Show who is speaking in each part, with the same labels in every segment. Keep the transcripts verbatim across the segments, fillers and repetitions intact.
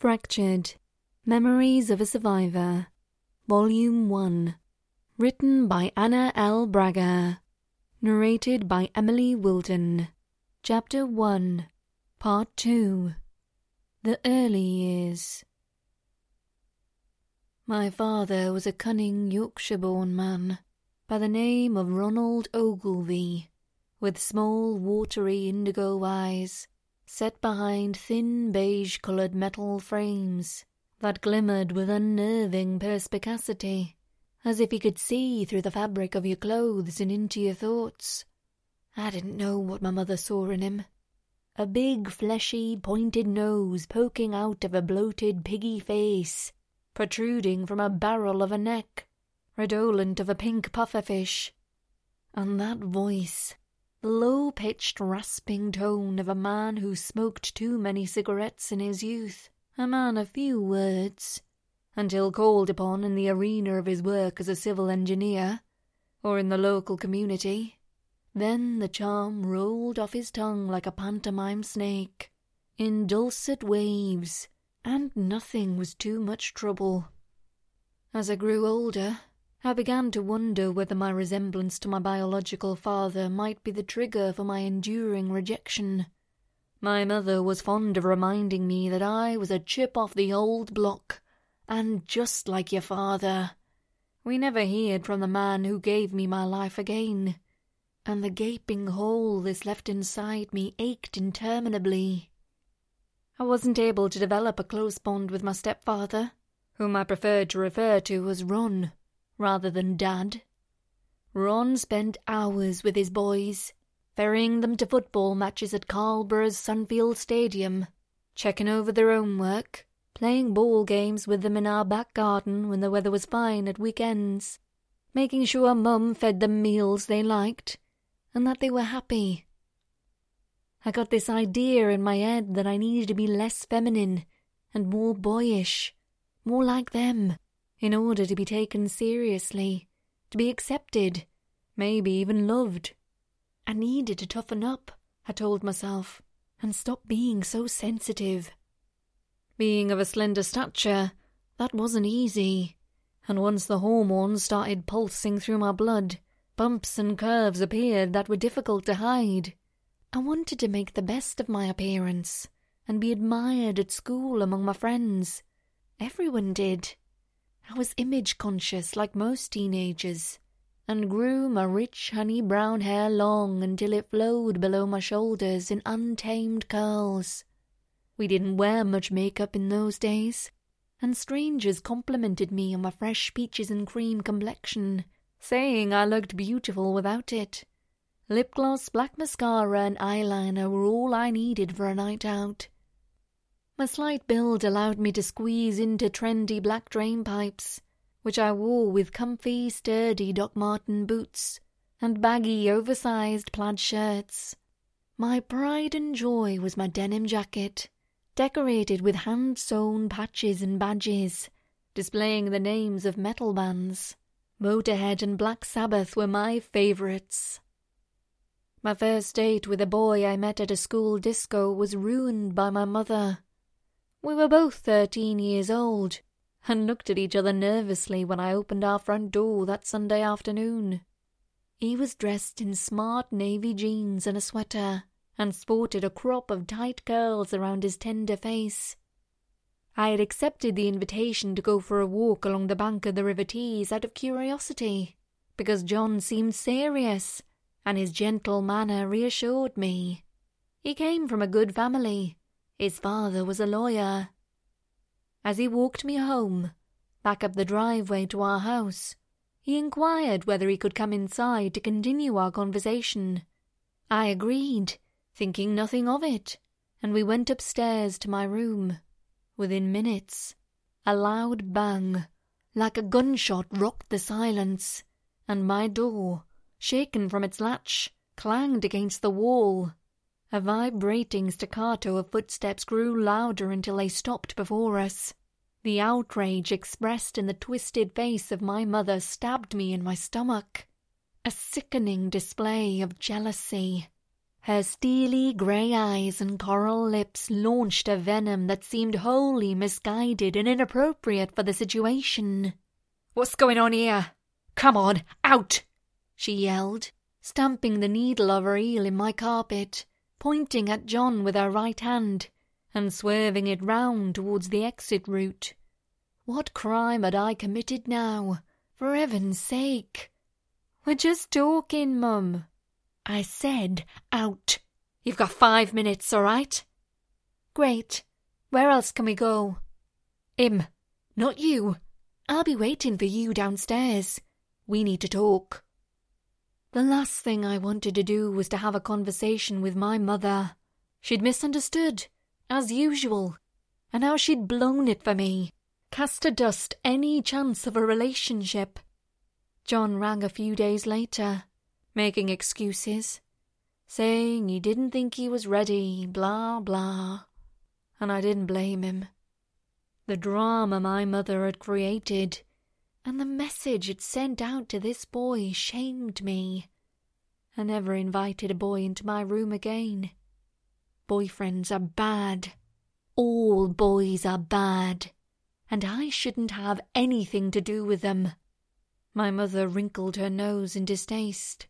Speaker 1: Fractured Memories of a Survivor, Volume one, written by Anna L. Braga, narrated by Emily Wilton. Chapter one, Part two, The Early Years. My father was a cunning Yorkshire-born man by the name of Ronald Ogilvy, with small, watery indigo eyes set behind thin beige-coloured metal frames that glimmered with unnerving perspicacity, as if he could see through the fabric of your clothes and into your thoughts. I didn't know what my mother saw in him. A big, fleshy, pointed nose poking out of a bloated, piggy face, protruding from a barrel of a neck, redolent of a pink pufferfish. And that voice, the low-pitched, rasping tone of a man who smoked too many cigarettes in his youth, a man of few words, until called upon in the arena of his work as a civil engineer, or in the local community. Then the charm rolled off his tongue like a pantomime snake, in dulcet waves, and nothing was too much trouble. As I grew older, I began to wonder whether my resemblance to my biological father might be the trigger for my enduring rejection. My mother was fond of reminding me that I was a chip off the old block, and just like your father. We never heard from the man who gave me my life again, and the gaping hole this left inside me ached interminably. I wasn't able to develop a close bond with my stepfather, whom I preferred to refer to as Ron, rather than Dad. Ron spent hours with his boys, ferrying them to football matches at Carlborough's Sunfield Stadium, checking over their own work, playing ball games with them in our back garden when the weather was fine at weekends, making sure Mum fed them meals they liked, and that they were happy. I got this idea in my head that I needed to be less feminine and more boyish, more like them, in order to be taken seriously, to be accepted, maybe even loved. I needed to toughen up, I told myself, and stop being so sensitive. Being of a slender stature, that wasn't easy, and once the hormones started pulsing through my blood, bumps and curves appeared that were difficult to hide. I wanted to make the best of my appearance, and be admired at school among my friends. Everyone did. I was image-conscious like most teenagers, and grew my rich honey-brown hair long until it flowed below my shoulders in untamed curls. We didn't wear much makeup in those days, and strangers complimented me on my fresh peaches and cream complexion, saying I looked beautiful without it. Lip gloss, black mascara, and eyeliner were all I needed for a night out. My slight build allowed me to squeeze into trendy black drain pipes, which I wore with comfy, sturdy Doc Marten boots and baggy, oversized plaid shirts. My pride and joy was my denim jacket, decorated with hand-sewn patches and badges, displaying the names of metal bands. Motorhead and Black Sabbath were my favourites. My first date with a boy I met at a school disco was ruined by my mother. We were both thirteen years old, and looked at each other nervously when I opened our front door that Sunday afternoon. He was dressed in smart navy jeans and a sweater, and sported a crop of tight curls around his tender face. I had accepted the invitation to go for a walk along the bank of the River Tees out of curiosity, because John seemed serious, and his gentle manner reassured me. He came from a good family. His father was a lawyer. As he walked me home, back up the driveway to our house, he inquired whether he could come inside to continue our conversation. I agreed, thinking nothing of it, and we went upstairs to my room. Within minutes, a loud bang, like a gunshot, rocked the silence, and my door, shaken from its latch, clanged against the wall. A vibrating staccato of footsteps grew louder until they stopped before us. The outrage expressed in the twisted face of my mother stabbed me in my stomach. A sickening display of jealousy. Her steely grey eyes and coral lips launched a venom that seemed wholly misguided and inappropriate for the situation. "What's going on here? Come on, out!" she yelled, stamping the needle of her heel in my carpet, pointing at John with her right hand, and swerving it round towards the exit route. What crime had I committed now? For heaven's sake! "We're just talking, Mum." I said, "Out." "You've got five minutes, all right?" "Great. Where else can we go?" "Him, not you. I'll be waiting for you downstairs. We need to talk." The last thing I wanted to do was to have a conversation with my mother. She'd misunderstood, as usual, and now she'd blown it for me, cast to dust any chance of a relationship. John rang a few days later, making excuses, saying he didn't think he was ready, blah, blah, and I didn't blame him. The drama my mother had created, and the message it sent out to this boy shamed me. I never invited a boy into my room again. Boyfriends are bad. All boys are bad, and I shouldn't have anything to do with them. My mother wrinkled her nose in distaste.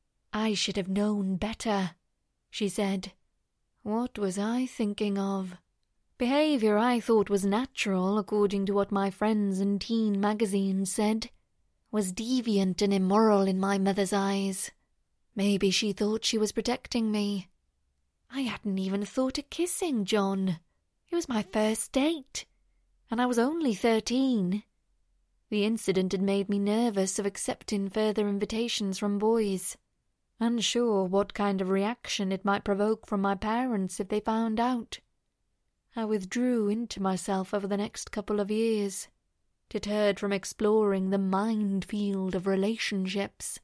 Speaker 1: "I should have known better," she said. What was I thinking of? Behaviour I thought was natural, according to what my friends and teen magazines said, was deviant and immoral in my mother's eyes. Maybe she thought she was protecting me. I hadn't even thought of kissing John. It was my first date, and I was only thirteen. The incident had made me nervous of accepting further invitations from boys, unsure what kind of reaction it might provoke from my parents if they found out. I withdrew into myself over the next couple of years, deterred from exploring the minefield of relationships.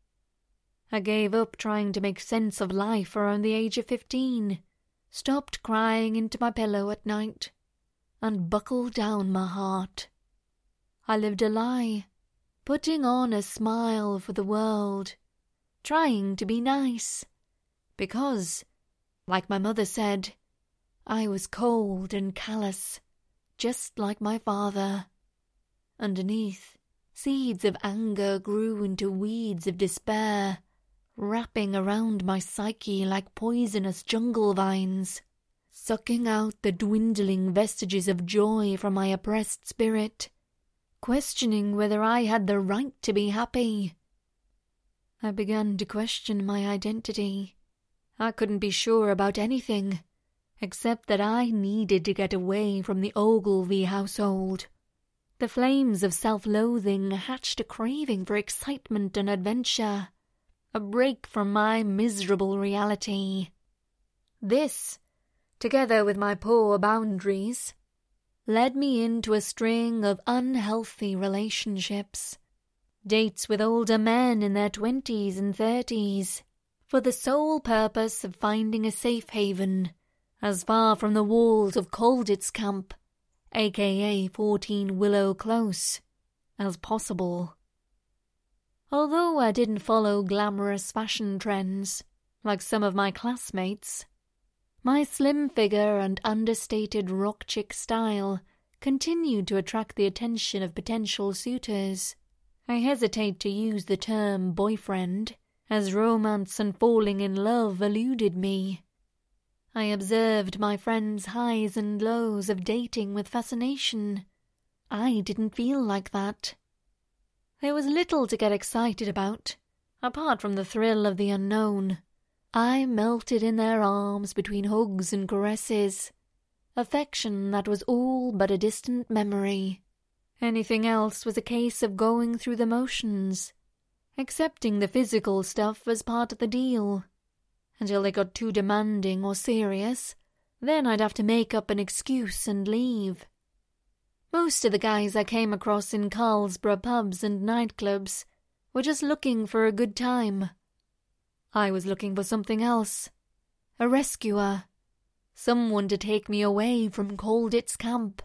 Speaker 1: I gave up trying to make sense of life around the age of fifteen, stopped crying into my pillow at night, and buckled down my heart. I lived a lie, putting on a smile for the world, trying to be nice, because, like my mother said, I was cold and callous, just like my father. Underneath, seeds of anger grew into weeds of despair, wrapping around my psyche like poisonous jungle vines, sucking out the dwindling vestiges of joy from my oppressed spirit, questioning whether I had the right to be happy. I began to question my identity. I couldn't be sure about anything, except that I needed to get away from the Ogilvy household. The flames of self-loathing hatched a craving for excitement and adventure, a break from my miserable reality. This, together with my poor boundaries, led me into a string of unhealthy relationships, dates with older men in their twenties and thirties, for the sole purpose of finding a safe haven as far from the walls of Colditz Camp, aka fourteen Willow Close, as possible. Although I didn't follow glamorous fashion trends, like some of my classmates, my slim figure and understated rock chick style continued to attract the attention of potential suitors. I hesitate to use the term boyfriend, as romance and falling in love eluded me. I observed my friends' highs and lows of dating with fascination. I didn't feel like that. There was little to get excited about, apart from the thrill of the unknown. I melted in their arms between hugs and caresses, affection that was all but a distant memory. Anything else was a case of going through the motions, accepting the physical stuff as part of the deal. Until they got too demanding or serious, then I'd have to make up an excuse and leave. Most of the guys I came across in Carlsborough pubs and nightclubs were just looking for a good time. I was looking for something else, a rescuer, someone to take me away from Colditz Camp.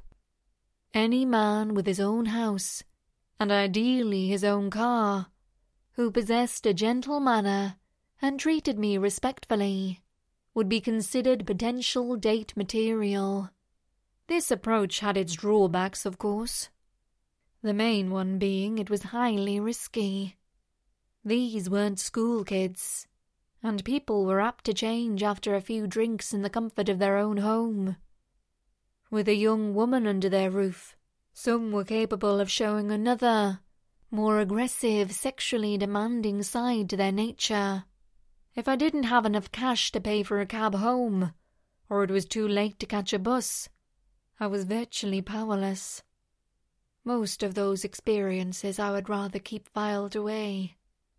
Speaker 1: Any man with his own house, and ideally his own car, who possessed a gentle manner and treated me respectfully, would be considered potential date material. This approach had its drawbacks, of course. The main one being it was highly risky. These weren't school kids, and people were apt to change after a few drinks in the comfort of their own home. With a young woman under their roof, some were capable of showing another, more aggressive, sexually demanding side to their nature. If I didn't have enough cash to pay for a cab home, or it was too late to catch a bus, I was virtually powerless. Most of those experiences I would rather keep filed away.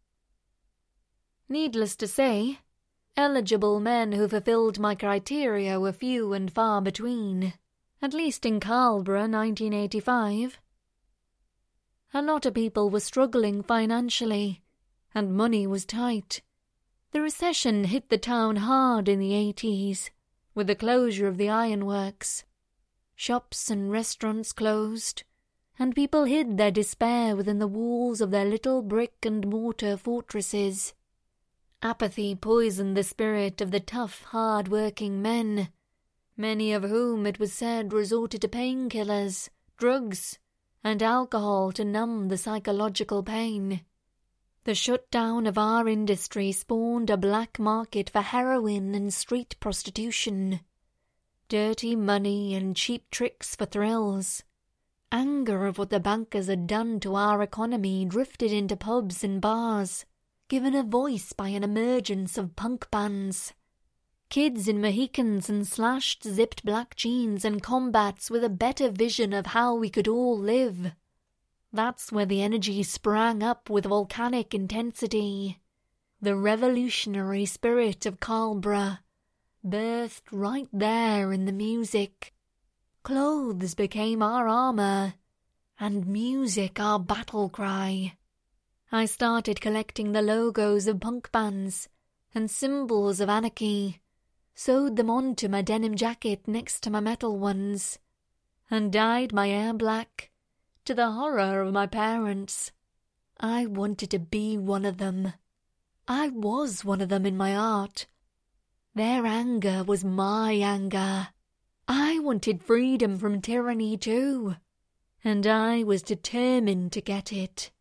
Speaker 1: Needless to say, eligible men who fulfilled my criteria were few and far between, at least in Carlborough, nineteen eighty-five. A lot of people were struggling financially, and money was tight. The recession hit the town hard in the eighties, with the closure of the ironworks. Shops and restaurants closed, and people hid their despair within the walls of their little brick and mortar fortresses. Apathy poisoned the spirit of the tough, hard-working men, many of whom, it was said, resorted to painkillers, drugs, and alcohol to numb the psychological pain. The shutdown of our industry spawned a black market for heroin and street prostitution, dirty money and cheap tricks for thrills. Anger of what the bankers had done to our economy drifted into pubs and bars, given a voice by an emergence of punk bands. Kids in Mohicans and slashed zipped black jeans and combats with a better vision of how we could all live. That's where the energy sprang up with volcanic intensity. The revolutionary spirit of Carlborough, birthed right there in the music. Clothes became our armour, and music our battle cry. I started collecting the logos of punk bands and symbols of anarchy, sewed them onto my denim jacket next to my metal ones, and dyed my hair black, to the horror of my parents. I wanted to be one of them. I was one of them in my art. Their anger was my anger. I wanted freedom from tyranny too, and I was determined to get it.